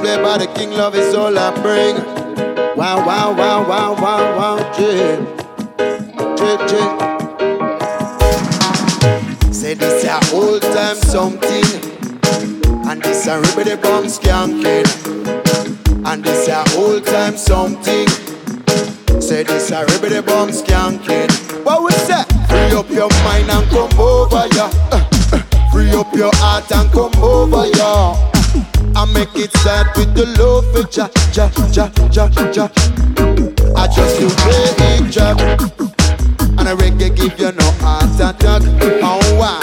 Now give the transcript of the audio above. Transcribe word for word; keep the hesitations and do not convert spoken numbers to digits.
way by the king, love is all I bring. Wow, wow, wow, wow, wow, wow, yeah. Yeah, yeah. Say this a old time something, and this a ribbity bomb skanking. And this a old time something. Say this a ribbity bomb skanking. What we say? Free up your mind and come over, yeah. Uh, uh, free up your heart and come over, yeah. I make it start with the love for ja, ja, ja, ja, ja. I just do play it, ja. And a reggae give you no heart attack. Oh, why?